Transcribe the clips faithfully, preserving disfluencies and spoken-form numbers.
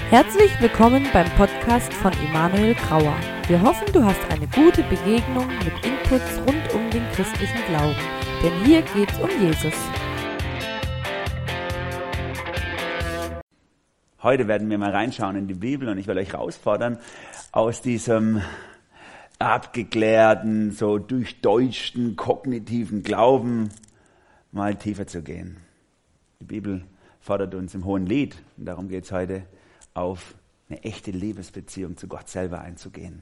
Herzlich willkommen beim Podcast von Emanuel Grauer. Wir hoffen, du hast eine gute Begegnung mit Inputs rund um den christlichen Glauben. Denn hier geht's um Jesus. Heute werden wir mal reinschauen in die Bibel und ich will euch herausfordern, aus diesem abgeklärten, so durchdeutschten, kognitiven Glauben mal tiefer zu gehen. Die Bibel fordert uns im Hohenlied, und darum geht es heute, auf eine echte Liebesbeziehung zu Gott selber einzugehen.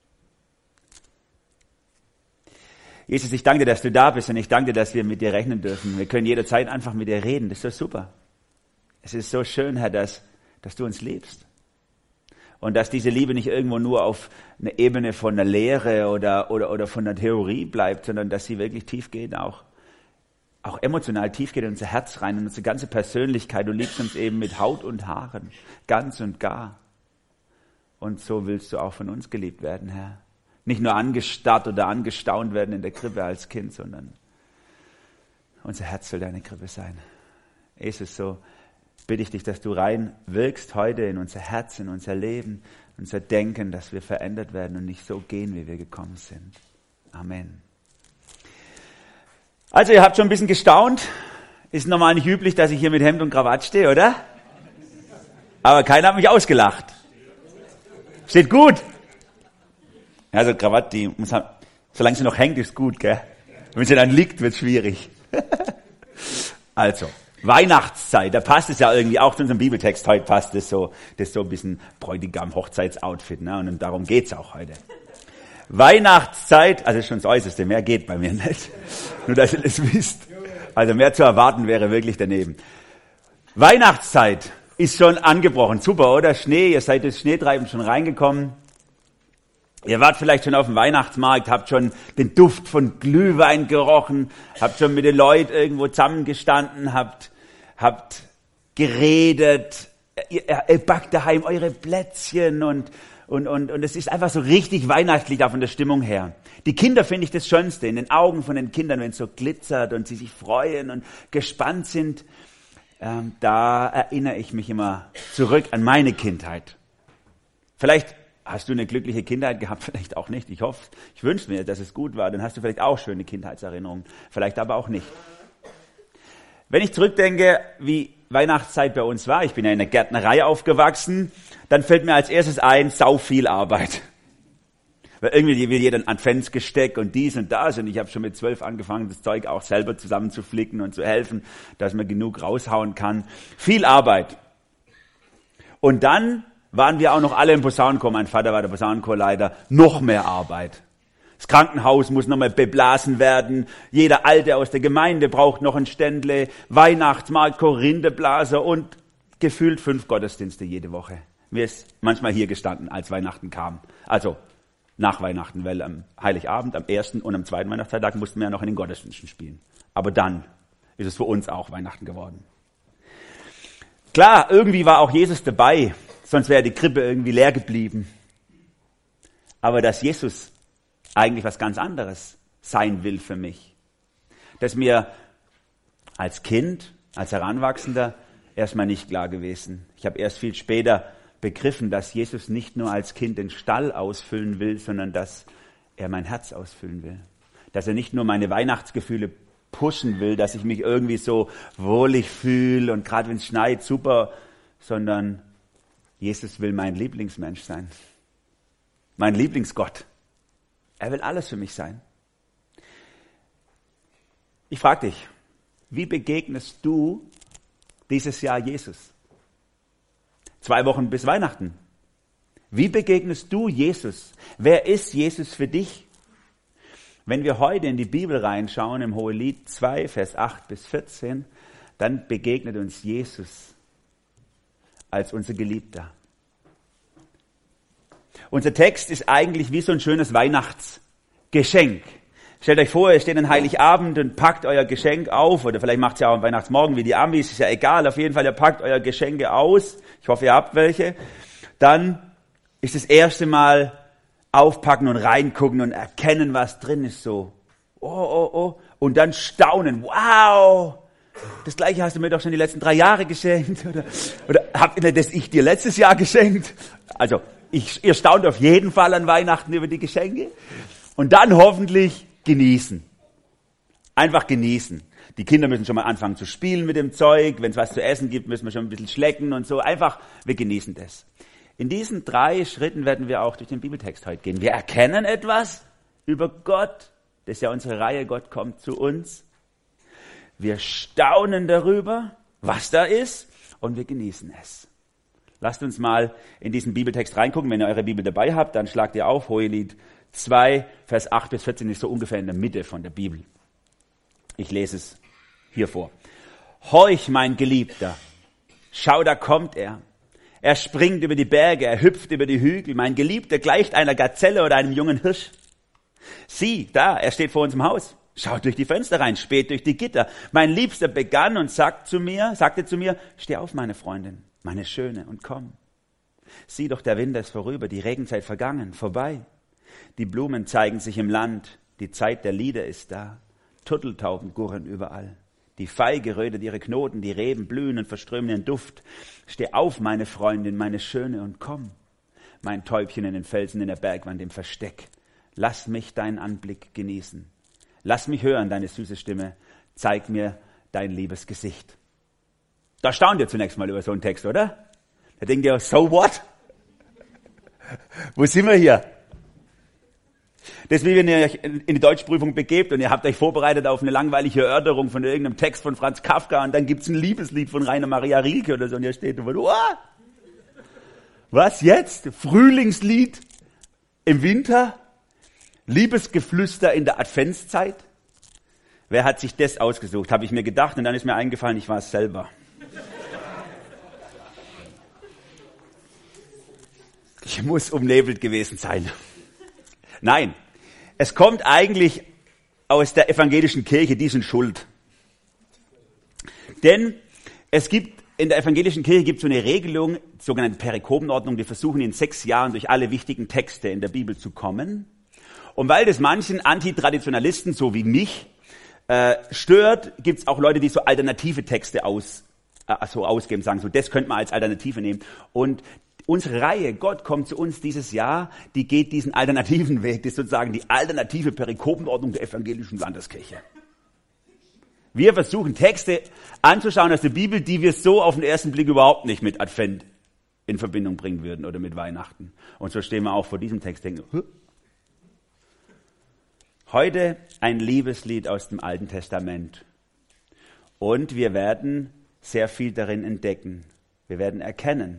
Jesus, ich danke dir, dass du da bist und ich danke dir, dass wir mit dir rechnen dürfen. Wir können jederzeit einfach mit dir reden, das ist so super. Es ist so schön, Herr, dass, dass du uns liebst. Und dass diese Liebe nicht irgendwo nur auf einer Ebene von der Lehre oder, oder, oder von der Theorie bleibt, sondern dass sie wirklich tief geht, auch, auch emotional tief geht in unser Herz rein, in unsere ganze Persönlichkeit. Du liebst uns eben mit Haut und Haaren, ganz und gar. Und so willst du auch von uns geliebt werden, Herr. Nicht nur angestarrt oder angestaunt werden in der Krippe als Kind, sondern unser Herz soll deine Krippe sein. Jesus, so bitte ich dich, dass du rein wirkst heute in unser Herz, in unser Leben, unser Denken, dass wir verändert werden und nicht so gehen, wie wir gekommen sind. Amen. Also ihr habt schon ein bisschen gestaunt. Ist normal nicht üblich, dass ich hier mit Hemd und Krawatte stehe, oder? Aber keiner hat mich ausgelacht. Steht gut. Also Krawatte, die muss haben, solange sie noch hängt, ist gut, gell? Wenn sie dann liegt, wird es schwierig. Also, Weihnachtszeit, da passt es ja irgendwie auch zu unserem Bibeltext. Heute passt es so, das ist so ein bisschen Bräutigam-Hochzeitsoutfit, ne? Und darum geht's auch heute. Weihnachtszeit, also schon das Äußerste, mehr geht bei mir nicht. Nur, dass ihr das wisst. Also mehr zu erwarten wäre wirklich daneben. Weihnachtszeit ist schon angebrochen. Super, oder? Schnee, ihr seid das Schneetreiben schon reingekommen. Ihr wart vielleicht schon auf dem Weihnachtsmarkt, habt schon den Duft von Glühwein gerochen, habt schon mit den Leuten irgendwo zusammengestanden, habt, habt geredet, ihr, ihr backt daheim eure Plätzchen und Und, und, und es ist einfach so richtig weihnachtlich da von der Stimmung her. Die Kinder finde ich das Schönste, in den Augen von den Kindern, wenn es so glitzert und sie sich freuen und gespannt sind. Ähm, da erinnere ich mich immer zurück an meine Kindheit. Vielleicht hast du eine glückliche Kindheit gehabt, vielleicht auch nicht. Ich hoffe, ich wünsche mir, dass es gut war. Dann hast du vielleicht auch schöne Kindheitserinnerungen, vielleicht aber auch nicht. Wenn ich zurückdenke, wie Weihnachtszeit bei uns war, ich bin ja in der Gärtnerei aufgewachsen, dann fällt mir als erstes ein, sau viel Arbeit. Weil irgendwie will jeder ein Adventsgesteck und dies und das und ich habe schon mit zwölf angefangen, das Zeug auch selber zusammenzuflicken und zu helfen, dass man genug raushauen kann. Viel Arbeit. Und dann waren wir auch noch alle im Posaunenchor, mein Vater war der Posaunenchorleiter, noch mehr Arbeit. Das Krankenhaus muss nochmal beblasen werden. Jeder Alte aus der Gemeinde braucht noch ein Ständle. Weihnachtsmarkt, Korintheblaser und gefühlt fünf Gottesdienste jede Woche. Mir ist manchmal hier gestanden, als Weihnachten kam. Also nach Weihnachten, weil am Heiligabend, am ersten und am zweiten Weihnachtsfeiertag mussten wir ja noch in den Gottesdiensten spielen. Aber dann ist es für uns auch Weihnachten geworden. Klar, irgendwie war auch Jesus dabei, sonst wäre die Krippe irgendwie leer geblieben. Aber dass Jesus eigentlich was ganz anderes sein will für mich. Das ist mir als Kind, als Heranwachsender erstmal nicht klar gewesen. Ich habe erst viel später begriffen, dass Jesus nicht nur als Kind den Stall ausfüllen will, sondern dass er mein Herz ausfüllen will. Dass er nicht nur meine Weihnachtsgefühle pushen will, dass ich mich irgendwie so wohlig fühle und gerade wenn es schneit, super, sondern Jesus will mein Lieblingsmensch sein. Mein Lieblingsgott. Er will alles für mich sein. Ich frage dich, wie begegnest du dieses Jahr Jesus? Zwei Wochen bis Weihnachten. Wie begegnest du Jesus? Wer ist Jesus für dich? Wenn wir heute in die Bibel reinschauen, im Hohelied zwei, Vers acht bis vierzehn, dann begegnet uns Jesus als unser Geliebter. Unser Text ist eigentlich wie so ein schönes Weihnachtsgeschenk. Stellt euch vor, ihr steht an Heiligabend und packt euer Geschenk auf, oder vielleicht macht es ja auch am Weihnachtsmorgen wie die Amis, ist ja egal, auf jeden Fall, ihr packt euer Geschenke aus, ich hoffe, ihr habt welche, dann ist das erste Mal aufpacken und reingucken und erkennen, was drin ist, so, oh, oh, oh, und dann staunen, wow, das Gleiche hast du mir doch schon die letzten drei Jahre geschenkt. Oder, oder hab das ich dir letztes Jahr geschenkt? Also, ich, ihr staunt auf jeden Fall an Weihnachten über die Geschenke. Und dann hoffentlich genießen. Einfach genießen. Die Kinder müssen schon mal anfangen zu spielen mit dem Zeug. Wenn es was zu essen gibt, müssen wir schon ein bisschen schlecken und so. Einfach, wir genießen das. In diesen drei Schritten werden wir auch durch den Bibeltext heute gehen. Wir erkennen etwas über Gott. Das ist ja unsere Reihe, Gott kommt zu uns. Wir staunen darüber, was da ist, und wir genießen es. Lasst uns mal in diesen Bibeltext reingucken. Wenn ihr eure Bibel dabei habt, dann schlagt ihr auf, Hohelied zwei, Vers acht bis vierzehn, ist so ungefähr in der Mitte von der Bibel. Ich lese es hier vor. Horch, mein Geliebter, schau, da kommt er. Er springt über die Berge, er hüpft über die Hügel. Mein Geliebter gleicht einer Gazelle oder einem jungen Hirsch. Sieh, da, er steht vor uns im Haus. Schaut durch die Fenster rein, späht durch die Gitter. Mein Liebster begann und sagt zu mir, sagte zu mir, steh auf, meine Freundin, meine Schöne, und komm. Sieh doch, der Winter ist vorüber, die Regenzeit vergangen, vorbei. Die Blumen zeigen sich im Land, die Zeit der Lieder ist da. Turteltauben gurren überall. Die Feige rötet ihre Knoten, die Reben blühen und verströmen ihren Duft. Steh auf, meine Freundin, meine Schöne, und komm. Mein Täubchen in den Felsen in der Bergwand im Versteck. Lass mich deinen Anblick genießen. Lass mich hören, deine süße Stimme. Zeig mir dein liebes Gesicht. Da staunt ihr zunächst mal über so einen Text, oder? Da denkt ihr, so what? Wo sind wir hier? Das ist wie wenn ihr euch in die Deutschprüfung begebt und ihr habt euch vorbereitet auf eine langweilige Erörterung von irgendeinem Text von Franz Kafka und dann gibt's ein Liebeslied von Rainer Maria Rilke oder so und ihr steht und oh, was jetzt? Frühlingslied im Winter? Liebesgeflüster in der Adventszeit? Wer hat sich das ausgesucht? Habe ich mir gedacht und dann ist mir eingefallen, ich war es selber. Ich muss umnebelt gewesen sein. Nein, es kommt eigentlich aus der evangelischen Kirche, die sind schuld. Denn es gibt, in der evangelischen Kirche gibt es so eine Regelung, sogenannte Perikopenordnung, die versuchen in sechs Jahren durch alle wichtigen Texte in der Bibel zu kommen. Und weil das manchen Antitraditionalisten, so wie mich, äh, stört, gibt es auch Leute, die so alternative Texte aus, äh, so ausgeben, sagen so, das könnte man als Alternative nehmen. Und unsere Reihe, Gott kommt zu uns dieses Jahr, die geht diesen alternativen Weg, das ist sozusagen die alternative Perikopenordnung der evangelischen Landeskirche. Wir versuchen Texte anzuschauen aus der Bibel, die wir so auf den ersten Blick überhaupt nicht mit Advent in Verbindung bringen würden oder mit Weihnachten. Und so stehen wir auch vor diesem Text und denken, Hö? Heute ein Liebeslied aus dem Alten Testament. Und wir werden sehr viel darin entdecken. Wir werden erkennen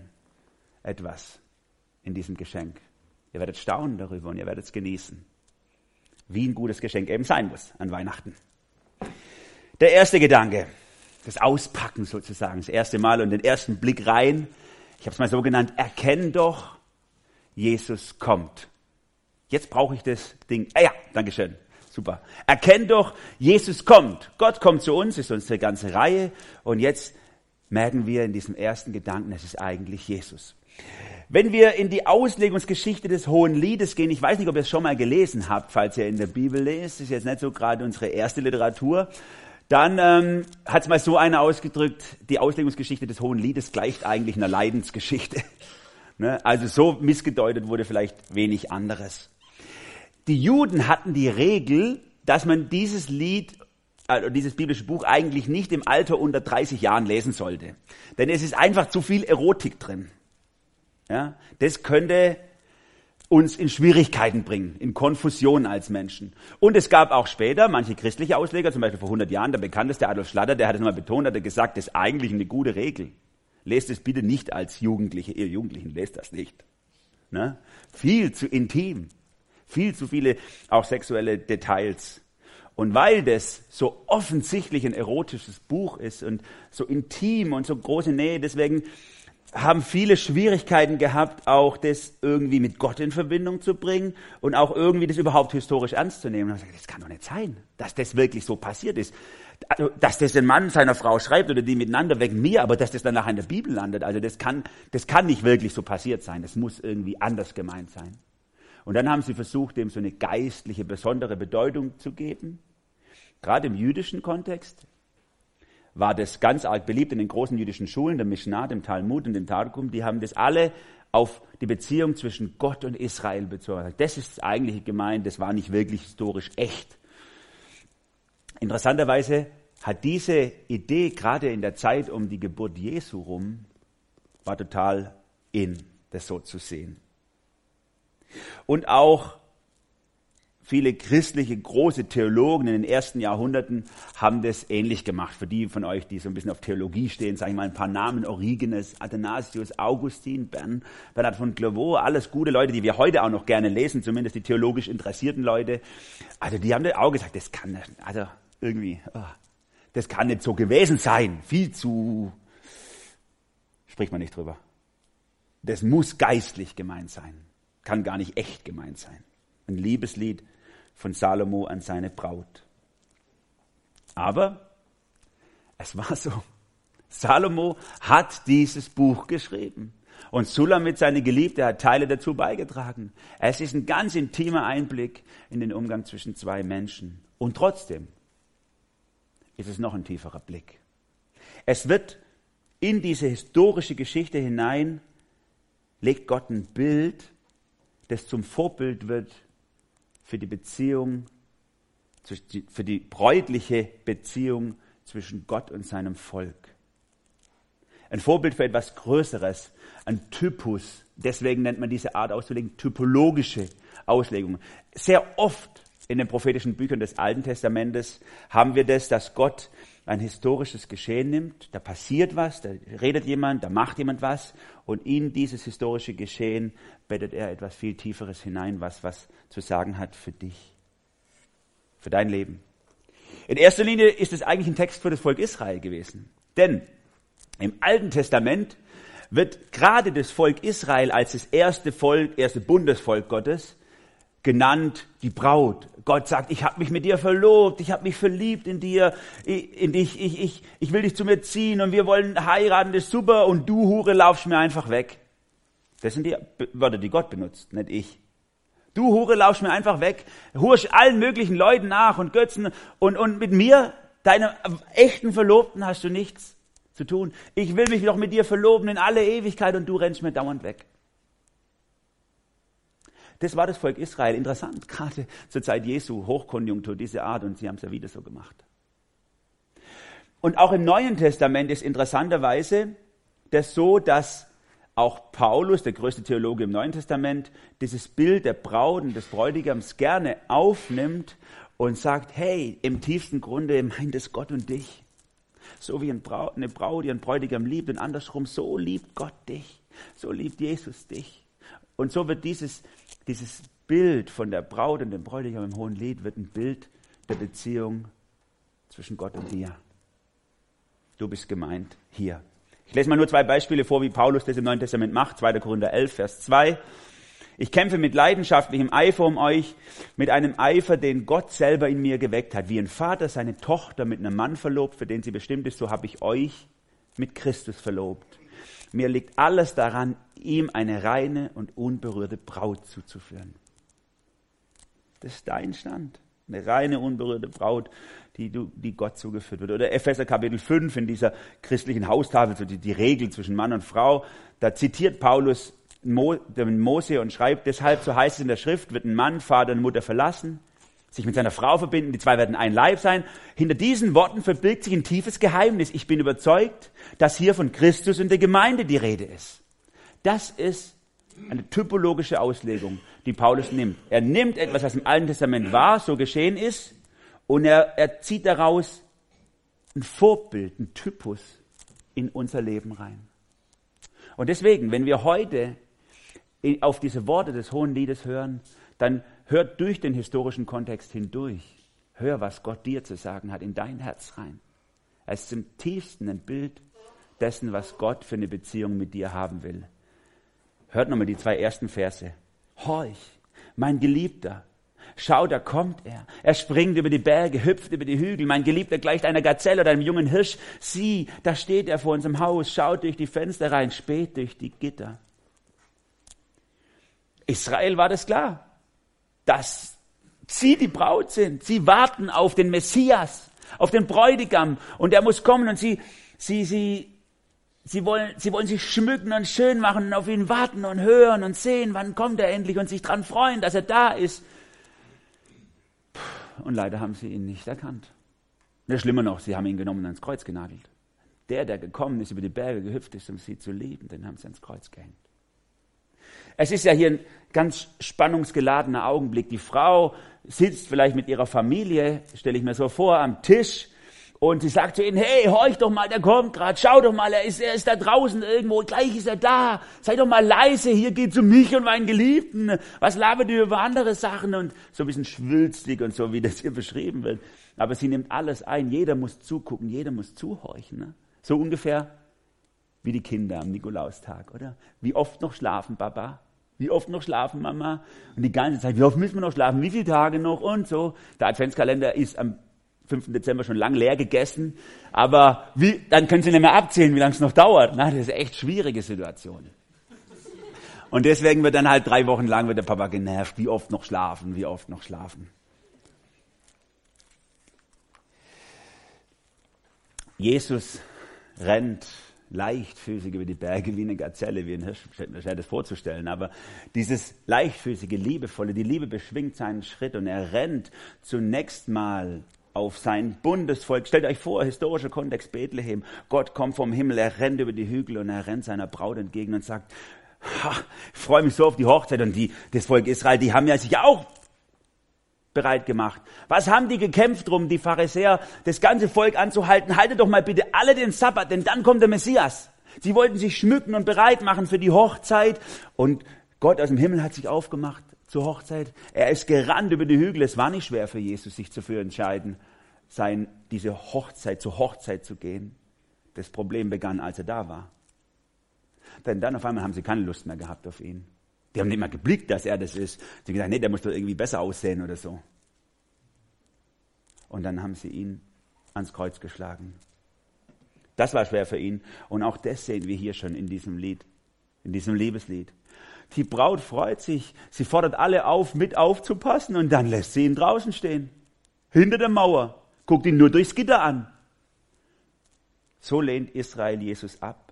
etwas in diesem Geschenk. Ihr werdet staunen darüber und ihr werdet es genießen. Wie ein gutes Geschenk eben sein muss an Weihnachten. Der erste Gedanke, das Auspacken sozusagen, das erste Mal und den ersten Blick rein. Ich habe es mal so genannt, erkenn doch, Jesus kommt. Jetzt brauche ich das Ding. Ah ja, Dankeschön. Super. Erkenn doch, Jesus kommt. Gott kommt zu uns, ist unsere ganze Reihe. Und jetzt merken wir in diesem ersten Gedanken, es ist eigentlich Jesus. Wenn wir in die Auslegungsgeschichte des Hohen Liedes gehen, ich weiß nicht, ob ihr es schon mal gelesen habt, falls ihr in der Bibel lest, ist jetzt nicht so gerade unsere erste Literatur, dann ähm, hat es mal so einer ausgedrückt, die Auslegungsgeschichte des Hohen Liedes gleicht eigentlich einer Leidensgeschichte. Ne? Also so missgedeutet wurde vielleicht wenig anderes. Die Juden hatten die Regel, dass man dieses Lied, also dieses biblische Buch eigentlich nicht im Alter unter dreißig Jahren lesen sollte. Denn es ist einfach zu viel Erotik drin. Ja, das könnte uns in Schwierigkeiten bringen, in Konfusion als Menschen. Und es gab auch später manche christliche Ausleger, zum Beispiel vor hundert Jahren, der bekannteste Adolf Schlatter, der hat es mal betont, hat er gesagt, das ist eigentlich eine gute Regel. Lest es bitte nicht als Jugendliche, ihr Jugendlichen, lest das nicht. Ne? Viel zu intim, viel zu viele auch sexuelle Details. Und weil das so offensichtlich ein erotisches Buch ist und so intim und so große Nähe, deswegen haben viele Schwierigkeiten gehabt, auch das irgendwie mit Gott in Verbindung zu bringen und auch irgendwie das überhaupt historisch ernst zu nehmen. Und ich gesagt, das kann doch nicht sein, dass das wirklich so passiert ist. Also, dass das ein Mann seiner Frau schreibt oder die miteinander wegen mir, aber dass das dann nachher in der Bibel landet, also das kann, das kann nicht wirklich so passiert sein. Das muss irgendwie anders gemeint sein. Und dann haben sie versucht, dem so eine geistliche, besondere Bedeutung zu geben, gerade im jüdischen Kontext. war das ganz arg beliebt in den großen jüdischen Schulen, der Mishnah, dem Talmud und dem Targum. Die haben das alle auf die Beziehung zwischen Gott und Israel bezogen. Das ist eigentlich gemeint, das war nicht wirklich historisch echt. Interessanterweise hat diese Idee gerade in der Zeit um die Geburt Jesu rum, war total in, das so zu sehen. Und auch viele christliche große Theologen in den ersten Jahrhunderten haben das ähnlich gemacht. Für die von euch, die so ein bisschen auf Theologie stehen, sage ich mal ein paar Namen: Origenes, Athanasius, Augustin, Bern, Bernhard von Clairvaux, alles gute Leute, die wir heute auch noch gerne lesen, zumindest die theologisch interessierten Leute. Also die haben das auch gesagt, das kann nicht, also irgendwie, oh, das kann nicht so gewesen sein, viel zu, spricht man nicht drüber. Das muss geistlich gemeint sein, kann gar nicht echt gemeint sein. Ein Liebeslied von Salomo an seine Braut. Aber es war so. Salomo hat dieses Buch geschrieben. Und Sulamit, seine Geliebte, hat Teile dazu beigetragen. Es ist ein ganz intimer Einblick in den Umgang zwischen zwei Menschen. Und trotzdem ist es noch ein tieferer Blick. Es wird in diese historische Geschichte hinein, legt Gott ein Bild, das zum Vorbild wird für die Beziehung, für die bräutliche Beziehung zwischen Gott und seinem Volk. Ein Vorbild für etwas Größeres, ein Typus. Deswegen nennt man diese Art auszulegen typologische Auslegung. Sehr oft in den prophetischen Büchern des Alten Testamentes haben wir das, dass Gott ein historisches Geschehen nimmt, da passiert was, da redet jemand, da macht jemand was und in dieses historische Geschehen bettet er etwas viel Tieferes hinein, was was zu sagen hat für dich, für dein Leben. In erster Linie ist es eigentlich ein Text für das Volk Israel gewesen, denn im Alten Testament wird gerade das Volk Israel als das erste Volk, erste Bundesvolk Gottes genannt, die Braut. Gott sagt, ich habe mich mit dir verlobt, ich habe mich verliebt in dir, in dich, ich, ich, ich will dich zu mir ziehen und wir wollen heiraten, das ist super und du, Hure, laufst mir einfach weg. Das sind die Wörter, die Gott benutzt, nicht ich. Du, Hure, laufst mir einfach weg, hursch allen möglichen Leuten nach und Götzen und, und mit mir, deinem echten Verlobten, hast du nichts zu tun. Ich will mich doch mit dir verloben in alle Ewigkeit und du rennst mir dauernd weg. Das war das Volk Israel. Interessant, gerade zur Zeit Jesu, Hochkonjunktur, diese Art, und sie haben es ja wieder so gemacht. Und auch im Neuen Testament ist interessanterweise das so, dass auch Paulus, der größte Theologe im Neuen Testament, dieses Bild der Braut und des Bräutigams gerne aufnimmt und sagt, hey, im tiefsten Grunde meint es Gott und dich. So wie eine Braut ihren Bräutigam liebt und andersrum, so liebt Gott dich, so liebt Jesus dich. Und so wird dieses, dieses Bild von der Braut und dem Bräutigam im Hohen Lied wird ein Bild der Beziehung zwischen Gott und dir. Du bist gemeint hier. Ich lese mal nur zwei Beispiele vor, wie Paulus das im Neuen Testament macht. zweiter Korinther elf, Vers zwei. Ich kämpfe mit leidenschaftlichem Eifer um euch, mit einem Eifer, den Gott selber in mir geweckt hat. Wie ein Vater seine Tochter mit einem Mann verlobt, für den sie bestimmt ist, so habe ich euch mit Christus verlobt. Mir liegt alles daran, ihm eine reine und unberührte Braut zuzuführen. Das ist dein Stand. Eine reine, unberührte Braut, die, du, die Gott zugeführt wird. Oder Epheser Kapitel fünf in dieser christlichen Haustafel, so die, die Regel zwischen Mann und Frau. Da zitiert Paulus Mo, den Mose und schreibt, deshalb, so heißt es in der Schrift, wird ein Mann Vater und Mutter verlassen, sich mit seiner Frau verbinden, die zwei werden ein Leib sein. Hinter diesen Worten verbirgt sich ein tiefes Geheimnis. Ich bin überzeugt, dass hier von Christus und der Gemeinde die Rede ist. Das ist eine typologische Auslegung, die Paulus nimmt. Er nimmt etwas, was im Alten Testament war, so geschehen ist, und er, er zieht daraus ein Vorbild, ein Typus in unser Leben rein. Und deswegen, wenn wir heute auf diese Worte des Hohen Liedes hören, dann hört durch den historischen Kontext hindurch. Hör, was Gott dir zu sagen hat, in dein Herz rein. Es ist im tiefsten ein Bild dessen, was Gott für eine Beziehung mit dir haben will. Hört nochmal die zwei ersten Verse. Horch, mein Geliebter, schau, da kommt er. Er springt über die Berge, hüpft über die Hügel. Mein Geliebter gleicht einer Gazelle oder einem jungen Hirsch. Sieh, da steht er vor unserem Haus, schaut durch die Fenster rein, späht durch die Gitter. Israel war das klar, dass sie die Braut sind. Sie warten auf den Messias. auf den Bräutigam. Und er muss kommen und sie, sie, sie, sie wollen, sie wollen sich schmücken und schön machen und auf ihn warten und hören und sehen, wann kommt er endlich und sich dran freuen, dass er da ist. Und leider haben sie ihn nicht erkannt. Ja, schlimmer noch, sie haben ihn genommen und ans Kreuz genagelt. Der, der gekommen ist, über die Berge gehüpft ist, um sie zu lieben, den haben sie ans Kreuz gehängt. Es ist ja hier ein ganz spannungsgeladener Augenblick. Die Frau sitzt vielleicht mit ihrer Familie, stelle ich mir so vor, am Tisch und sie sagt zu ihnen, hey, horch doch mal, der kommt gerade, schau doch mal, er ist, er ist da draußen irgendwo, gleich ist er da, sei doch mal leise, hier geht's um mich und meinen Geliebten, was labert ihr über andere Sachen und so ein bisschen schwülstig und so, wie das hier beschrieben wird. Aber sie nimmt alles ein, jeder muss zugucken, jeder muss zuhorchen, ne? So ungefähr wie die Kinder am Nikolaustag, oder? Wie oft noch schlafen, Papa? Wie oft noch schlafen, Mama? Und die ganze Zeit, wie oft müssen wir noch schlafen? Wie viele Tage noch? Und so. Der Adventskalender ist am fünften Dezember schon lang leer gegessen. Aber wie, dann können Sie nicht mehr abzählen, wie lange es noch dauert. Na, das ist eine echt schwierige Situation. Und deswegen wird dann halt drei Wochen lang wird der Papa genervt. Wie oft noch schlafen? Wie oft noch schlafen? Jesus rennt leichtfüßig über die Berge wie eine Gazelle, wie ein Hirsch, schwer das vorzustellen, aber dieses leichtfüßige, liebevolle, die Liebe beschwingt seinen Schritt und er rennt zunächst mal auf sein Bundesvolk. Stellt euch vor, historischer Kontext Bethlehem, Gott kommt vom Himmel, er rennt über die Hügel und er rennt seiner Braut entgegen und sagt, ich freue mich so auf die Hochzeit und die, das Volk Israel, die haben ja sich auch bereit gemacht. Was haben die gekämpft drum, die Pharisäer, das ganze Volk anzuhalten? Haltet doch mal bitte alle den Sabbat, denn dann kommt der Messias. Sie wollten sich schmücken und bereit machen für die Hochzeit. Und Gott aus dem Himmel hat sich aufgemacht zur Hochzeit. Er ist gerannt über die Hügel. Es war nicht schwer für Jesus, sich dafür entscheiden, sein, diese Hochzeit, zur Hochzeit zu gehen. Das Problem begann, als er da war. Denn dann auf einmal haben sie keine Lust mehr gehabt auf ihn. Die haben nicht mal geblickt, dass er das ist. Sie haben gesagt, nee, der muss doch irgendwie besser aussehen oder so. Und dann haben sie ihn ans Kreuz geschlagen. Das war schwer für ihn. Und auch das sehen wir hier schon in diesem Lied, in diesem Liebeslied. Die Braut freut sich, sie fordert alle auf, mit aufzupassen und dann lässt sie ihn draußen stehen. Hinter der Mauer. Guckt ihn nur durchs Gitter an. So lehnt Israel Jesus ab.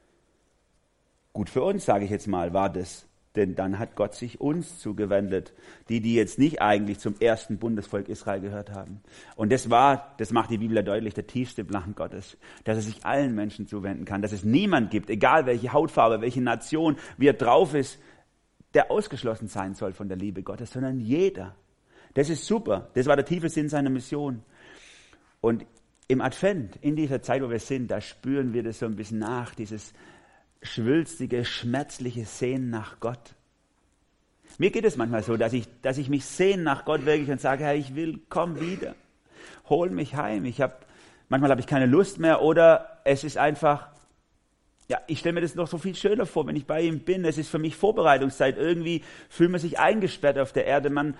Gut für uns, sage ich jetzt mal, war das. Denn dann hat Gott sich uns zugewendet, die, die jetzt nicht eigentlich zum ersten Bundesvolk Israel gehört haben. Und das war, das macht die Bibel ja deutlich, der tiefste Plan Gottes, dass er sich allen Menschen zuwenden kann, dass es niemand gibt, egal welche Hautfarbe, welche Nation, wie er drauf ist, der ausgeschlossen sein soll von der Liebe Gottes, sondern jeder. Das ist super. Das war der tiefe Sinn seiner Mission. Und im Advent, in dieser Zeit, wo wir sind, da spüren wir das so ein bisschen nach, dieses schwülstige, schmerzliche Sehnen nach Gott. Mir geht es manchmal so, dass ich, dass ich mich sehne nach Gott wirklich und sage, Herr, ich will, komm wieder, hol mich heim. Ich hab, manchmal habe ich keine Lust mehr oder es ist einfach, ja, ich stelle mir das noch so viel schöner vor, wenn ich bei ihm bin. Es ist für mich Vorbereitungszeit. Irgendwie fühlt man sich eingesperrt auf der Erde. Man,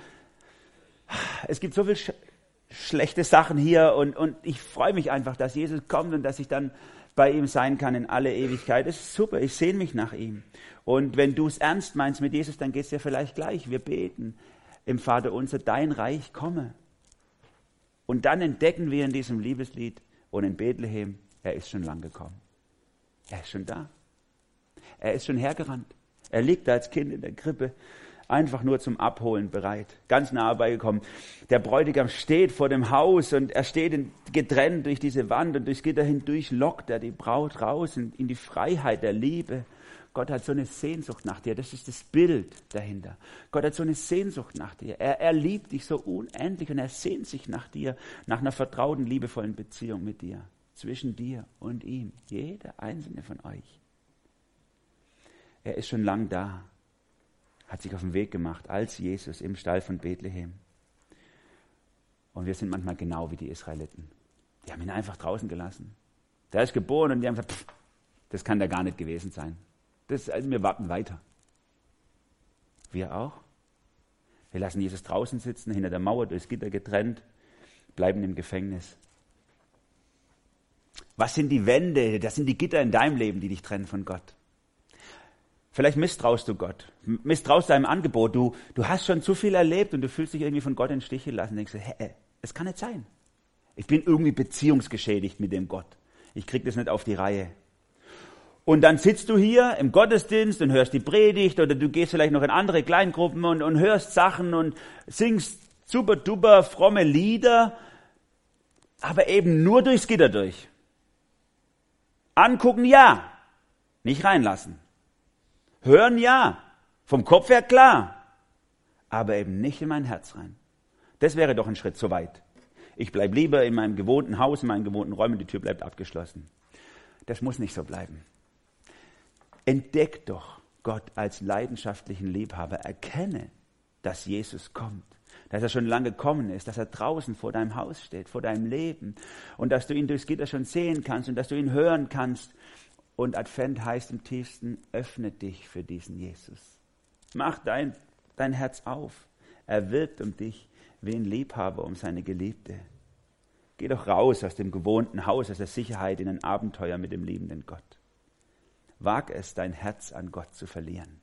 es gibt so viel sch- schlechte Sachen hier und, und ich freue mich einfach, dass Jesus kommt und dass ich dann bei ihm sein kann in alle Ewigkeit. Das ist super, ich sehne mich nach ihm. Und wenn du es ernst meinst mit Jesus, dann geht es dir vielleicht gleich. Wir beten im Vater unser, dein Reich komme. Und dann entdecken wir in diesem Liebeslied und in Bethlehem, er ist schon lang gekommen. Er ist schon da. Er ist schon hergerannt. Er liegt da als Kind in der Krippe, einfach nur zum Abholen bereit, ganz nah beigekommen. Der Bräutigam steht vor dem Haus und er steht in, getrennt durch diese Wand und durchs Gitter hindurch lockt er die Braut raus in, in die Freiheit der Liebe. Gott hat so eine Sehnsucht nach dir, das ist das Bild dahinter. Gott hat so eine Sehnsucht nach dir. Er, er liebt dich so unendlich und er sehnt sich nach dir, nach einer vertrauten, liebevollen Beziehung mit dir, zwischen dir und ihm, jeder einzelne von euch. Er ist schon lang da. Hat sich auf den Weg gemacht als Jesus im Stall von Bethlehem. Und wir sind manchmal genau wie die Israeliten. Die haben ihn einfach draußen gelassen. Der ist geboren und die haben gesagt, pff, das kann da gar nicht gewesen sein. Das, also wir warten weiter. Wir auch. Wir lassen Jesus draußen sitzen, hinter der Mauer, durchs Gitter getrennt, bleiben im Gefängnis. Was sind die Wände, das sind die Gitter in deinem Leben, die dich trennen von Gott? Vielleicht misstraust du Gott, misstraust deinem Angebot. Du, du hast schon zu viel erlebt und du fühlst dich irgendwie von Gott in den Stich gelassen. Denkst du, hä, es kann nicht sein. Ich bin irgendwie beziehungsgeschädigt mit dem Gott. Ich kriege das nicht auf die Reihe. Und dann sitzt du hier im Gottesdienst und hörst die Predigt oder du gehst vielleicht noch in andere Kleingruppen und, und hörst Sachen und singst super duper fromme Lieder, aber eben nur durchs Gitter durch. Angucken ja, nicht reinlassen. Hören ja, vom Kopf her klar, aber eben nicht in mein Herz rein. Das wäre doch ein Schritt zu weit. Ich bleibe lieber in meinem gewohnten Haus, in meinen gewohnten Räumen, die Tür bleibt abgeschlossen. Das muss nicht so bleiben. Entdeck doch Gott als leidenschaftlichen Liebhaber. Erkenne, dass Jesus kommt, dass er schon lange gekommen ist, dass er draußen vor deinem Haus steht, vor deinem Leben und dass du ihn durchs Gitter schon sehen kannst und dass du ihn hören kannst. Und Advent heißt im tiefsten, öffne dich für diesen Jesus. Mach dein, dein Herz auf. Er wirbt um dich wie ein Liebhaber um seine Geliebte. Geh doch raus aus dem gewohnten Haus, aus der Sicherheit in ein Abenteuer mit dem liebenden Gott. Wag es, dein Herz an Gott zu verlieren.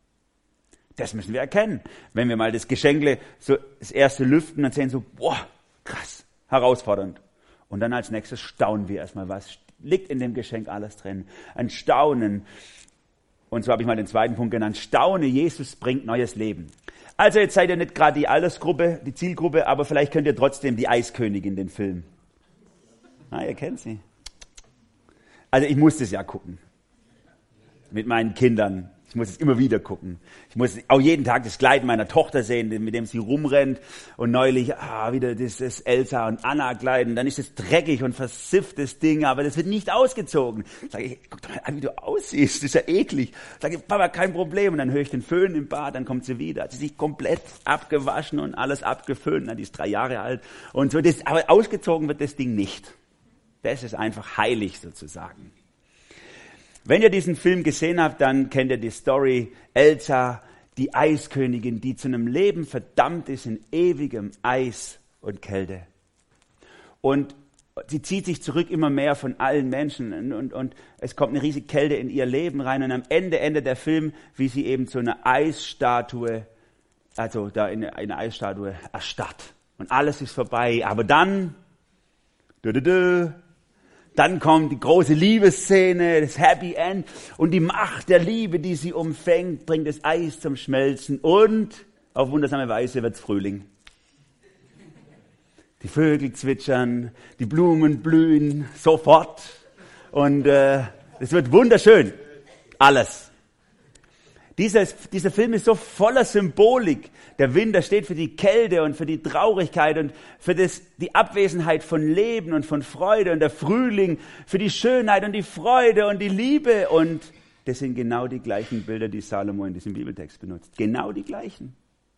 Das müssen wir erkennen. Wenn wir mal das Geschenkle, so das erste lüften und sehen so, boah, krass, herausfordernd. Und dann als nächstes staunen wir erstmal, was liegt in dem Geschenk alles drin. Ein Staunen. Und so habe ich mal den zweiten Punkt genannt. Staune, Jesus bringt neues Leben. Also jetzt seid ihr nicht gerade die Altersgruppe, die Zielgruppe, aber vielleicht könnt ihr trotzdem die Eiskönigin, den Film. Na, ihr kennt sie. Also ich musste es ja gucken. Mit meinen Kindern. Ich muss es immer wieder gucken. Ich muss auch jeden Tag das Kleid meiner Tochter sehen, mit dem sie rumrennt. Und neulich, ah, wieder das, das Elsa und Anna Kleid. Und dann ist es dreckig und versifft, das Ding, aber das wird nicht ausgezogen. Sag ich, guck doch mal an, wie du aussiehst. Das ist ja eklig. Sag ich, Papa, kein Problem. Und dann höre ich den Föhn im Bad, dann kommt sie wieder. Hat sie sich komplett abgewaschen und alles abgeföhnt. Na, die ist drei Jahre alt. Und so, das, aber ausgezogen wird das Ding nicht. Das ist einfach heilig sozusagen. Wenn ihr diesen Film gesehen habt, dann kennt ihr die Story Elsa, die Eiskönigin, die zu einem Leben verdammt ist in ewigem Eis und Kälte. Und sie zieht sich zurück immer mehr von allen Menschen und, und, und es kommt eine riesige Kälte in ihr Leben rein. Und am Ende endet der Film, wie sie eben zu einer Eisstatue, also da in eine Eisstatue erstarrt. Und alles ist vorbei. Aber dann, dü, dü, dü, Dann kommt die große Liebesszene, das Happy End und die Macht der Liebe, die sie umfängt, bringt das Eis zum Schmelzen und auf wundersame Weise wird's Frühling. Die Vögel zwitschern, die Blumen blühen sofort und äh, es wird wunderschön. Alles. Dieses, dieser Film ist so voller Symbolik. Der Winter steht für die Kälte und für die Traurigkeit und für das, die Abwesenheit von Leben und von Freude und der Frühling für die Schönheit und die Freude und die Liebe. Und das sind genau die gleichen Bilder, die Salomo in diesem Bibeltext benutzt. Genau die gleichen.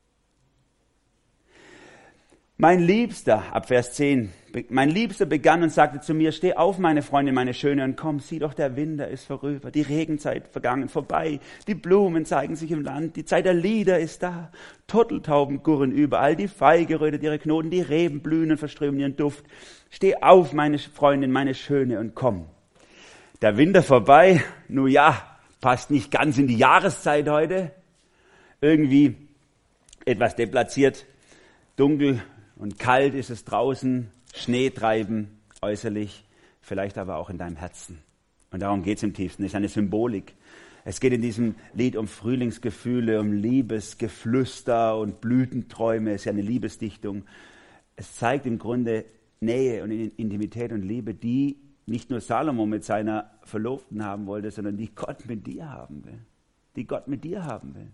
Mein Liebster, ab Vers zehn, mein Liebster begann und sagte zu mir, steh auf, meine Freundin, meine Schöne, und komm, sieh doch, der Winter ist vorüber, die Regenzeit vergangen, vorbei, die Blumen zeigen sich im Land, die Zeit der Lieder ist da, Turteltauben gurren überall, die Feige rötet ihre Knoten, die Reben blühen und verströmen ihren Duft. Steh auf, meine Freundin, meine Schöne, und komm. Der Winter vorbei, nun ja, passt nicht ganz in die Jahreszeit heute, irgendwie etwas deplatziert, dunkel, und kalt ist es draußen, Schnee treiben äußerlich, vielleicht aber auch in deinem Herzen. Und darum geht es im Tiefsten, es ist eine Symbolik. Es geht in diesem Lied um Frühlingsgefühle, um Liebesgeflüster und Blütenträume, es ist ja eine Liebesdichtung. Es zeigt im Grunde Nähe und Intimität und Liebe, die nicht nur Salomo mit seiner Verlobten haben wollte, sondern die Gott mit dir haben will. Die Gott mit dir haben will.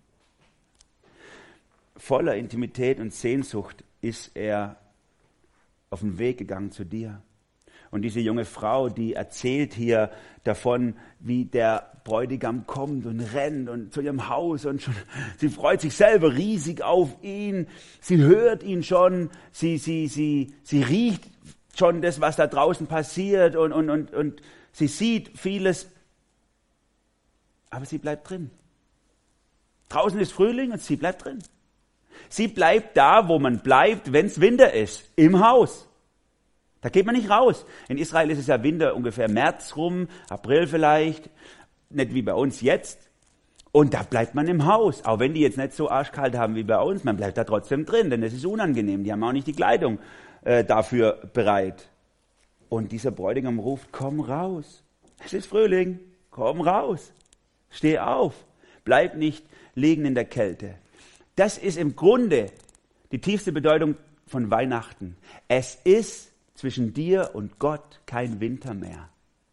Voller Intimität und Sehnsucht ist er auf den Weg gegangen zu dir. Und diese junge Frau, die erzählt hier davon, wie der Bräutigam kommt und rennt und zu ihrem Haus und schon, sie freut sich selber riesig auf ihn. Sie hört ihn schon, sie, sie, sie, sie riecht schon das, was da draußen passiert und, und, und, und sie sieht vieles, aber sie bleibt drin. Draußen ist Frühling und sie bleibt drin. Sie bleibt da, wo man bleibt, wenn es Winter ist, im Haus. Da geht man nicht raus. In Israel ist es ja Winter ungefähr März rum, April vielleicht, nicht wie bei uns jetzt. Und da bleibt man im Haus, auch wenn die jetzt nicht so arschkalt haben wie bei uns, man bleibt da trotzdem drin, denn es ist unangenehm. Die haben auch nicht die Kleidung äh, dafür bereit. Und dieser Bräutigam ruft, komm raus. Es ist Frühling, komm raus. Steh auf. Bleib nicht liegen in der Kälte. Das ist im Grunde die tiefste Bedeutung von Weihnachten. Es ist zwischen dir und Gott kein Winter mehr.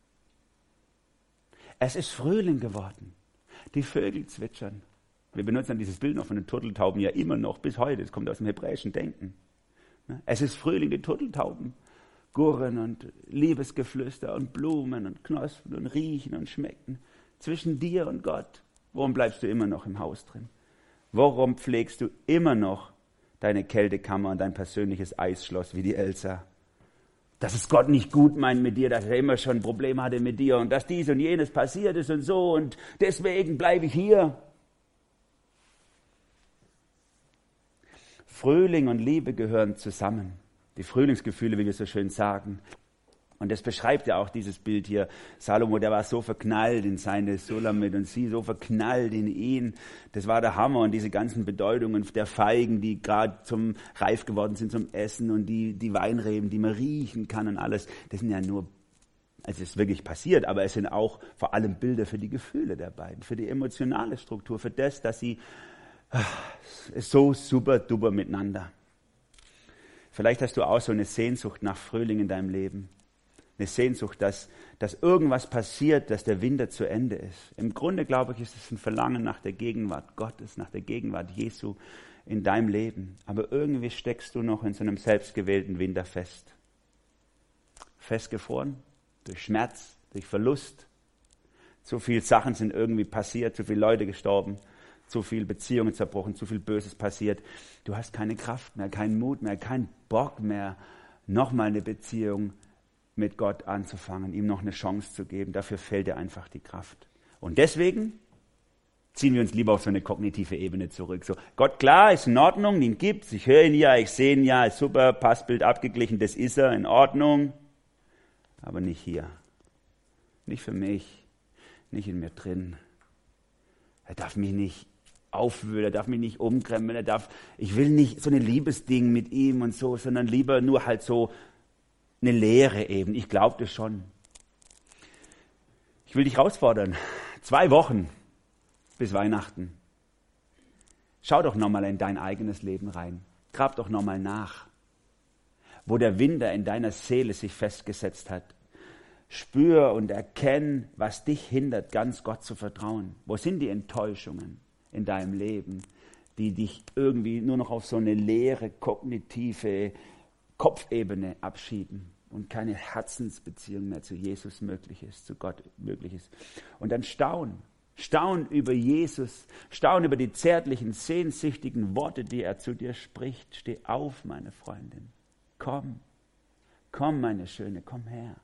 Es ist Frühling geworden. Die Vögel zwitschern. Wir benutzen dieses Bild noch von den Turteltauben ja immer noch bis heute. Das kommt aus dem hebräischen Denken. Es ist Frühling, die Turteltauben gurren und Liebesgeflüster und Blumen und Knospen und riechen und schmecken. Zwischen dir und Gott. Warum bleibst du immer noch im Haus drin? Warum pflegst du immer noch deine Kältekammer und dein persönliches Eisschloss wie die Elsa? Dass es Gott nicht gut meint mit dir, dass er immer schon Probleme hatte mit dir und dass dies und jenes passiert ist und so und deswegen bleibe ich hier. Frühling und Liebe gehören zusammen. Die Frühlingsgefühle, wie wir so schön sagen. Und das beschreibt ja auch dieses Bild hier. Salomo, der war so verknallt in seine Sulamit und sie so verknallt in ihn. Das war der Hammer. Und diese ganzen Bedeutungen der Feigen, die gerade zum reif geworden sind zum Essen und die, die Weinreben, die man riechen kann und alles. Das sind ja nur, also es ist wirklich passiert, aber es sind auch vor allem Bilder für die Gefühle der beiden, für die emotionale Struktur, für das, dass sie so super duper miteinander. Vielleicht hast du auch so eine Sehnsucht nach Frühling in deinem Leben. Eine Sehnsucht, dass, dass irgendwas passiert, dass der Winter zu Ende ist. Im Grunde, glaube ich, ist es ein Verlangen nach der Gegenwart Gottes, nach der Gegenwart Jesu in deinem Leben. Aber irgendwie steckst du noch in so einem selbstgewählten Winter fest. Festgefroren durch Schmerz, durch Verlust. Zu viele Sachen sind irgendwie passiert, zu viele Leute gestorben. Zu viele Beziehungen zerbrochen, zu viel Böses passiert. Du hast keine Kraft mehr, keinen Mut mehr, keinen Bock mehr, nochmal eine Beziehung mit Gott anzufangen, ihm noch eine Chance zu geben. Dafür fehlt dir einfach die Kraft. Und deswegen ziehen wir uns lieber auf so eine kognitive Ebene zurück. So, Gott, klar, ist in Ordnung, den gibt's, ich höre ihn ja, ich sehe ihn ja, ist super, Passbild abgeglichen, das ist er, in Ordnung. Aber nicht hier. Nicht für mich, nicht in mir drin. Er darf mich nicht aufwühlen, er darf mich nicht umkrempeln, er darf, ich will nicht so ein Liebesding mit ihm und so, sondern lieber nur halt so eine Lehre eben. Ich glaube das schon. Ich will dich herausfordern. Zwei Wochen bis Weihnachten. Schau doch nochmal in dein eigenes Leben rein. Grab doch nochmal nach, wo der Winter in deiner Seele sich festgesetzt hat. Spür und erkenn, was dich hindert, ganz Gott zu vertrauen. Wo sind die Enttäuschungen in deinem Leben, die dich irgendwie nur noch auf so eine leere, kognitive Kopfebene abschieben und keine Herzensbeziehung mehr zu Jesus möglich ist, zu Gott möglich ist. Und dann staun. Staun über Jesus. Staun über die zärtlichen, sehnsüchtigen Worte, die er zu dir spricht. Steh auf, meine Freundin. Komm. Komm, meine Schöne, komm her.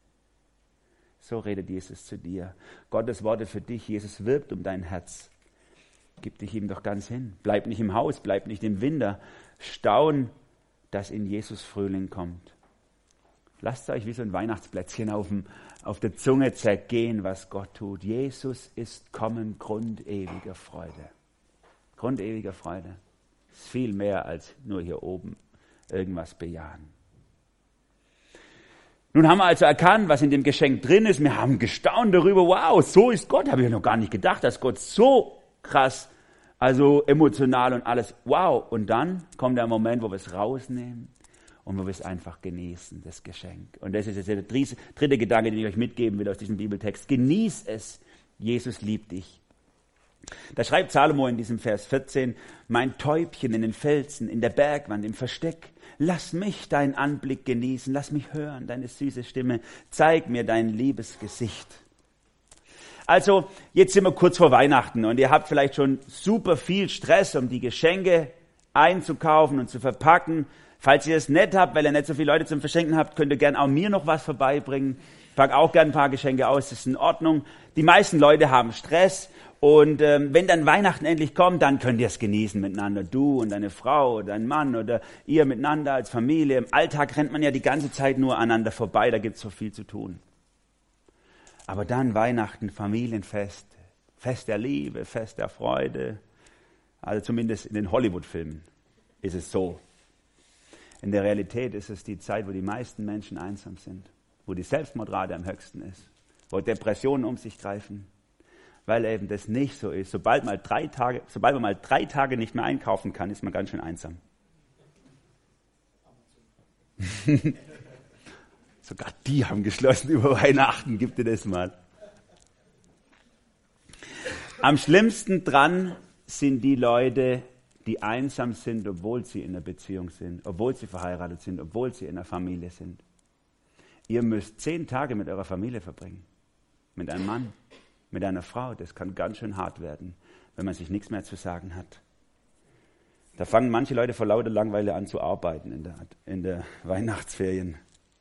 So redet Jesus zu dir. Gottes Worte für dich. Jesus wirbt um dein Herz. Gib dich ihm doch ganz hin. Bleib nicht im Haus, bleib nicht im Winter. Staun, dass in Jesus Frühling kommt. Lasst euch wie so ein Weihnachtsplätzchen auf, dem, auf der Zunge zergehen, was Gott tut. Jesus ist kommen, Grund ewiger Freude. Grund ewiger Freude. Ist viel mehr als nur hier oben irgendwas bejahen. Nun haben wir also erkannt, was in dem Geschenk drin ist. Wir haben gestaunt darüber, wow, so ist Gott. Habe ich noch gar nicht gedacht, dass Gott so krass, also emotional und alles, wow. Und dann kommt der Moment, wo wir es rausnehmen und wo wir es einfach genießen, das Geschenk. Und das ist jetzt der dritte Gedanke, den ich euch mitgeben will aus diesem Bibeltext. Genieß es, Jesus liebt dich. Da schreibt Salomo in diesem Vers vierzehn, mein Täubchen in den Felsen, in der Bergwand, im Versteck, lass mich deinen Anblick genießen, lass mich hören, deine süße Stimme, zeig mir dein liebes Gesicht. Also, jetzt sind wir kurz vor Weihnachten und ihr habt vielleicht schon super viel Stress, um die Geschenke einzukaufen und zu verpacken. Falls ihr es nicht habt, weil ihr nicht so viele Leute zum Verschenken habt, könnt ihr gerne auch mir noch was vorbeibringen. Ich packe auch gerne ein paar Geschenke aus, das ist in Ordnung. Die meisten Leute haben Stress und ähm, wenn dann Weihnachten endlich kommt, dann könnt ihr es genießen miteinander. Du und deine Frau oder dein Mann oder ihr miteinander als Familie. Im Alltag rennt man ja die ganze Zeit nur aneinander vorbei, da gibt es so viel zu tun. Aber dann Weihnachten, Familienfest, Fest der Liebe, Fest der Freude. Also zumindest in den Hollywood-Filmen ist es so. In der Realität ist es die Zeit, wo die meisten Menschen einsam sind, wo die Selbstmordrate am höchsten ist, wo Depressionen um sich greifen, weil eben das nicht so ist. Sobald, mal drei Tage, sobald man mal drei Tage nicht mehr einkaufen kann, ist man ganz schön einsam. Sogar die haben geschlossen über Weihnachten, gib dir das mal. Am schlimmsten dran sind die Leute, die einsam sind, obwohl sie in einer Beziehung sind, obwohl sie verheiratet sind, obwohl sie in einer Familie sind. Ihr müsst zehn Tage mit eurer Familie verbringen, mit einem Mann, mit einer Frau. Das kann ganz schön hart werden, wenn man sich nichts mehr zu sagen hat. Da fangen manche Leute vor lauter Langeweile an zu arbeiten in der, in der Weihnachtsferien.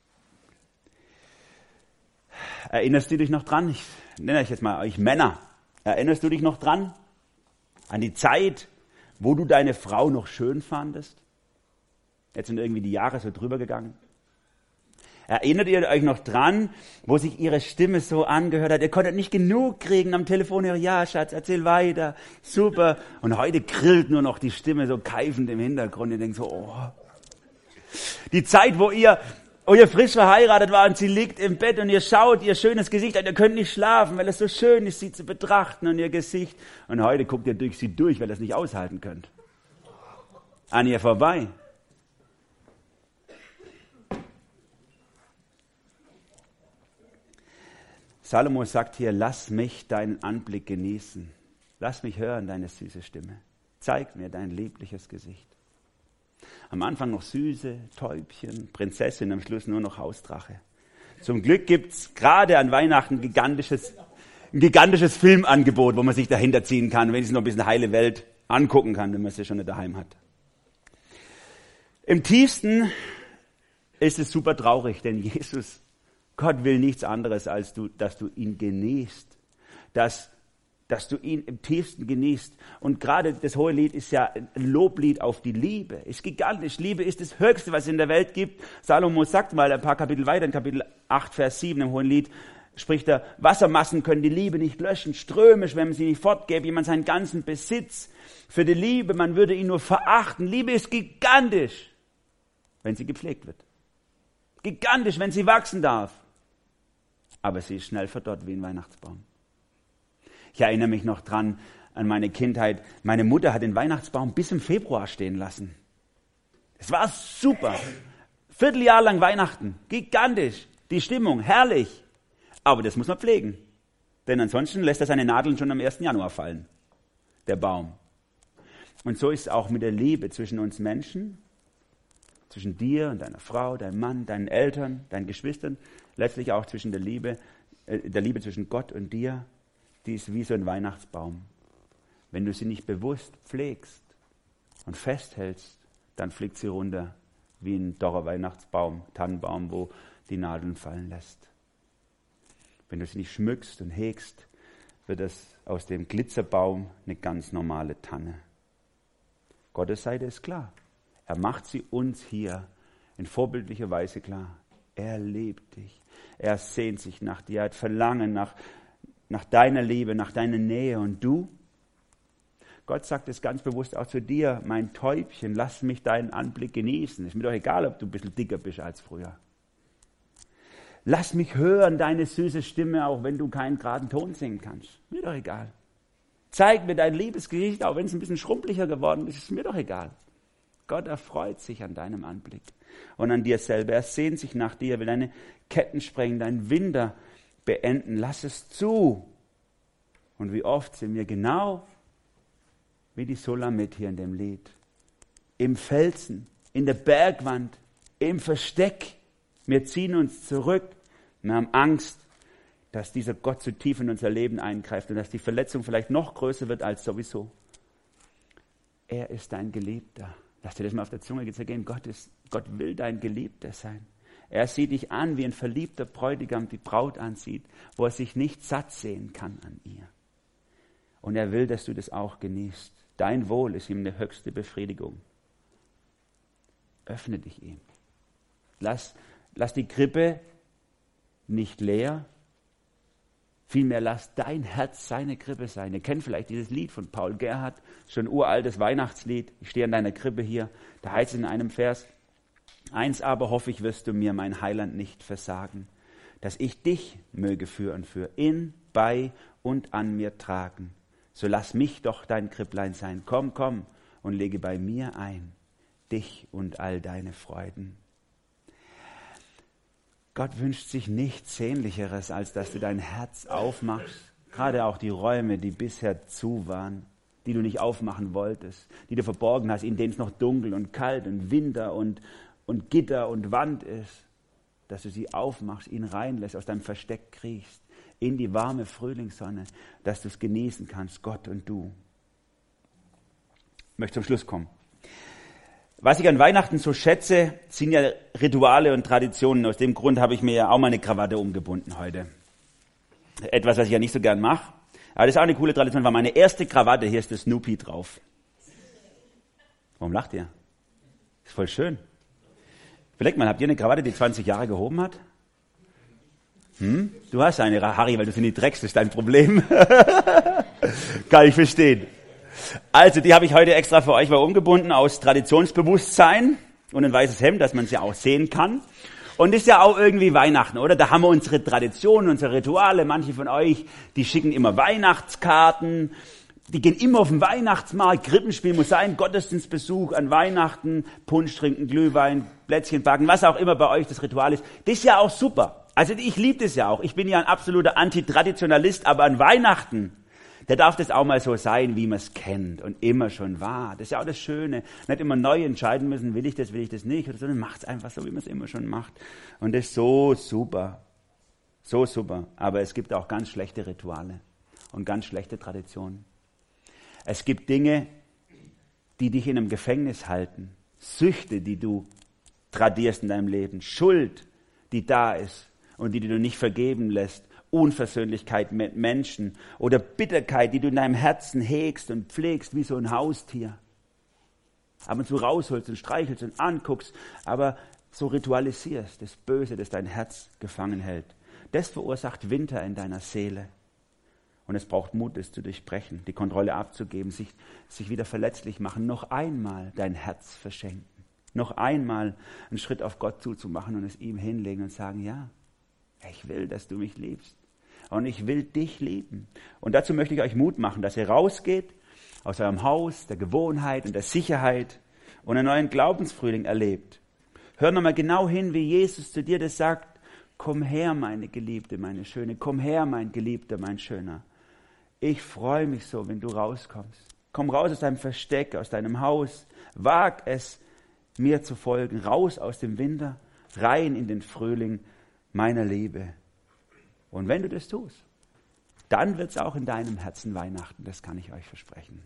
Erinnerst du dich noch dran? Ich nenne euch jetzt mal euch Männer. Erinnerst du dich noch dran? An die Zeit, wo du deine Frau noch schön fandest? Jetzt sind irgendwie die Jahre so drüber gegangen. Erinnert ihr euch noch dran, wo sich ihre Stimme so angehört hat? Ihr konntet nicht genug kriegen am Telefon. Ja, Schatz, erzähl weiter. Super. Und heute grillt nur noch die Stimme so keifend im Hintergrund. Ihr denkt so, oh. Die Zeit, wo ihr, wo ihr frisch verheiratet war und sie liegt im Bett und ihr schaut ihr schönes Gesicht an. Ihr könnt nicht schlafen, weil es so schön ist, sie zu betrachten und ihr Gesicht. Und heute guckt ihr durch sie durch, weil ihr es nicht aushalten könnt. An ihr vorbei. Salomo sagt hier, lass mich deinen Anblick genießen. Lass mich hören deine süße Stimme. Zeig mir dein liebliches Gesicht. Am Anfang noch Süße, Täubchen, Prinzessin, am Schluss nur noch Hausdrache. Zum Glück gibt es gerade an Weihnachten ein gigantisches, ein gigantisches Filmangebot, wo man sich dahinter ziehen kann, wenn es noch ein bisschen heile Welt angucken kann, wenn man sie schon nicht daheim hat. Im tiefsten ist es super traurig, denn Jesus, Gott will nichts anderes, als du, dass du ihn genießt, dass, dass du ihn im tiefsten genießt. Und gerade das hohe Lied ist ja ein Loblied auf die Liebe. Ist gigantisch. Liebe ist das Höchste, was es in der Welt gibt. Salomo sagt mal ein paar Kapitel weiter, in Kapitel acht, Vers sieben im hohen Lied, spricht er, Wassermassen können die Liebe nicht löschen, Ströme schwemmen sie nicht fort, gäbe jemand seinen ganzen Besitz für die Liebe, man würde ihn nur verachten. Liebe ist gigantisch, wenn sie gepflegt wird. Gigantisch, wenn sie wachsen darf. Aber sie ist schnell verdorrt wie ein Weihnachtsbaum. Ich erinnere mich noch dran an meine Kindheit. Meine Mutter hat den Weihnachtsbaum bis im Februar stehen lassen. Es war super. Vierteljahr lang Weihnachten. Gigantisch. Die Stimmung, herrlich. Aber das muss man pflegen. Denn ansonsten lässt er seine Nadeln schon am ersten Januar fallen. Der Baum. Und so ist es auch mit der Liebe zwischen uns Menschen, zwischen dir und deiner Frau, deinem Mann, deinen Eltern, deinen Geschwistern, letztlich auch zwischen der Liebe, äh, der Liebe zwischen Gott und dir, die ist wie so ein Weihnachtsbaum. Wenn du sie nicht bewusst pflegst und festhältst, dann fliegt sie runter wie ein dorrer Weihnachtsbaum, Tannenbaum, wo die Nadeln fallen lässt. Wenn du sie nicht schmückst und hegst, wird es aus dem Glitzerbaum eine ganz normale Tanne. Gottes Seite ist klar. Er macht sie uns hier in vorbildlicher Weise klar. Er liebt dich. Er sehnt sich nach dir. Er hat Verlangen nach, nach deiner Liebe, nach deiner Nähe. Und du? Gott sagt es ganz bewusst auch zu dir. Mein Täubchen, lass mich deinen Anblick genießen. Ist mir doch egal, ob du ein bisschen dicker bist als früher. Lass mich hören deine süße Stimme, auch wenn du keinen geraden Ton singen kannst. Mir doch egal. Zeig mir dein Liebesgesicht, auch wenn es ein bisschen schrumpeliger geworden ist. Ist mir doch egal. Gott erfreut sich an deinem Anblick und an dir selber. Er sehnt sich nach dir, will deine Ketten sprengen, deinen Winter beenden. Lass es zu. Und wie oft sind wir genau wie die Sulamit hier in dem Lied. Im Felsen, in der Bergwand, im Versteck. Wir ziehen uns zurück. Wir haben Angst, dass dieser Gott zu tief in unser Leben eingreift und dass die Verletzung vielleicht noch größer wird als sowieso. Er ist dein Geliebter. Lass dir das mal auf der Zunge zergehen. Gott, ist, Gott will dein Geliebter sein. Er sieht dich an, wie ein verliebter Bräutigam die Braut ansieht, wo er sich nicht satt sehen kann an ihr. Und er will, dass du das auch genießt. Dein Wohl ist ihm eine höchste Befriedigung. Öffne dich ihm. Lass, lass die Krippe nicht leer. Vielmehr lass dein Herz seine Krippe sein. Ihr kennt vielleicht dieses Lied von Paul Gerhardt, schon ein uraltes Weihnachtslied. Ich stehe an deiner Krippe hier. Da heißt es in einem Vers, Eins aber hoffe ich, wirst du mir, mein Heiland, nicht versagen, dass ich dich möge für und für in, bei und an mir tragen. So lass mich doch dein Kripplein sein. Komm, komm und lege bei mir ein, dich und all deine Freuden. Gott wünscht sich nichts Sehnlicheres, als dass du dein Herz aufmachst, gerade auch die Räume, die bisher zu waren, die du nicht aufmachen wolltest, die du verborgen hast, in denen es noch dunkel und kalt und Winter und, und Gitter und Wand ist, dass du sie aufmachst, ihn reinlässt, aus deinem Versteck kriegst, in die warme Frühlingssonne, dass du es genießen kannst, Gott und du. Ich möchte zum Schluss kommen. Was ich an Weihnachten so schätze, sind ja Rituale und Traditionen. Aus dem Grund habe ich mir ja auch mal eine Krawatte umgebunden heute. Etwas, was ich ja nicht so gern mache. Aber das ist auch eine coole Tradition. War meine erste Krawatte, hier ist der Snoopy drauf. Warum lacht ihr? Ist voll schön. Überlegt mal, habt ihr eine Krawatte, die zwanzig Jahre gehoben hat? Hm? Du hast eine, Harry, weil du sie nie trägst, das ist dein Problem. Kann ich verstehen. Also, die habe ich heute extra für euch mal umgebunden aus Traditionsbewusstsein und ein weißes Hemd, dass man es ja auch sehen kann. Und das ist ja auch irgendwie Weihnachten, oder? Da haben wir unsere Traditionen, unsere Rituale. Manche von euch, die schicken immer Weihnachtskarten. Die gehen immer auf den Weihnachtsmarkt. Krippenspiel muss sein, Gottesdienstbesuch an Weihnachten, Punsch trinken, Glühwein, Plätzchen backen, was auch immer bei euch das Ritual ist. Das ist ja auch super. Also ich liebe das ja auch. Ich bin ja ein absoluter Antitraditionalist, aber an Weihnachten, da darf das auch mal so sein, wie man es kennt und immer schon war. Das ist ja auch das Schöne. Nicht immer neu entscheiden müssen, will ich das, will ich das nicht, sondern macht es einfach so, wie man es immer schon macht. Und das ist so super. So super. Aber es gibt auch ganz schlechte Rituale und ganz schlechte Traditionen. Es gibt Dinge, die dich in einem Gefängnis halten. Süchte, die du tradierst in deinem Leben. Schuld, die da ist und die, die du nicht vergeben lässt. Unversöhnlichkeit mit Menschen oder Bitterkeit, die du in deinem Herzen hegst und pflegst wie so ein Haustier. Ab und zu rausholst und streichelst und anguckst, aber so ritualisierst das Böse, das dein Herz gefangen hält. Das verursacht Winter in deiner Seele. Und es braucht Mut, es zu durchbrechen, die Kontrolle abzugeben, sich, sich wieder verletzlich machen, noch einmal dein Herz verschenken, noch einmal einen Schritt auf Gott zuzumachen und es ihm hinlegen und sagen, ja, ich will, dass du mich liebst. Und ich will dich lieben. Und dazu möchte ich euch Mut machen, dass ihr rausgeht aus eurem Haus, der Gewohnheit und der Sicherheit und einen neuen Glaubensfrühling erlebt. Hör nochmal genau hin, wie Jesus zu dir das sagt. Komm her, meine Geliebte, meine Schöne. Komm her, mein Geliebter, mein Schöner. Ich freue mich so, wenn du rauskommst. Komm raus aus deinem Versteck, aus deinem Haus. Wag es, mir zu folgen. Raus aus dem Winter, rein in den Frühling meiner Liebe. Und wenn du das tust, dann wird es auch in deinem Herzen Weihnachten. Das kann ich euch versprechen.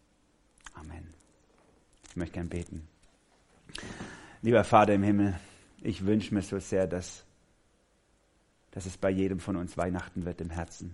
Amen. Ich möchte gern beten. Lieber Vater im Himmel, ich wünsche mir so sehr, dass, dass es bei jedem von uns Weihnachten wird im Herzen.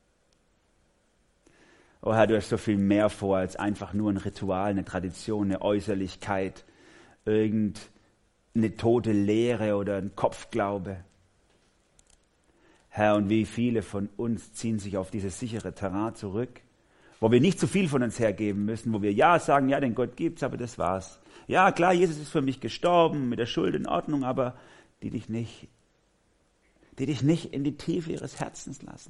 Oh Herr, du hast so viel mehr vor als einfach nur ein Ritual, eine Tradition, eine Äußerlichkeit, irgendeine tote Lehre oder ein Kopfglaube. Herr, und wie viele von uns ziehen sich auf dieses sichere Terrain zurück, wo wir nicht zu viel von uns hergeben müssen, wo wir ja sagen, ja, den Gott gibt's, aber das war's. Ja, klar, Jesus ist für mich gestorben, mit der Schuld in Ordnung, aber die dich nicht, die dich nicht in die Tiefe ihres Herzens lassen.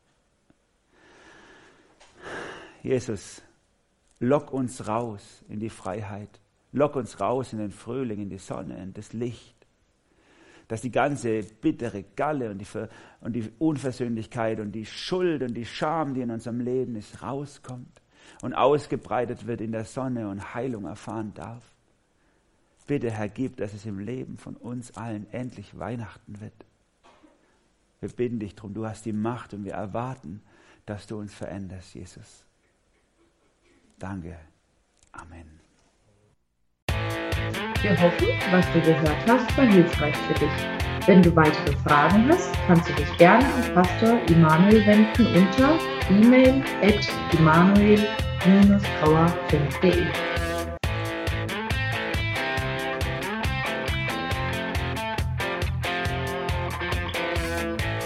Jesus, lock uns raus in die Freiheit, lock uns raus in den Frühling, in die Sonne, in das Licht. Dass die ganze bittere Galle und die, und die Unversöhnlichkeit und die Schuld und die Scham, die in unserem Leben ist, rauskommt und ausgebreitet wird in der Sonne und Heilung erfahren darf. Bitte, Herr, gib, dass es im Leben von uns allen endlich Weihnachten wird. Wir bitten dich darum, du hast die Macht und wir erwarten, dass du uns veränderst, Jesus. Danke. Amen. Wir hoffen, was du gehört hast, war hilfreich für dich. Wenn du weitere Fragen hast, kannst du dich gerne an Pastor Immanuel wenden unter e mail at immanuel dash grauer punkt de.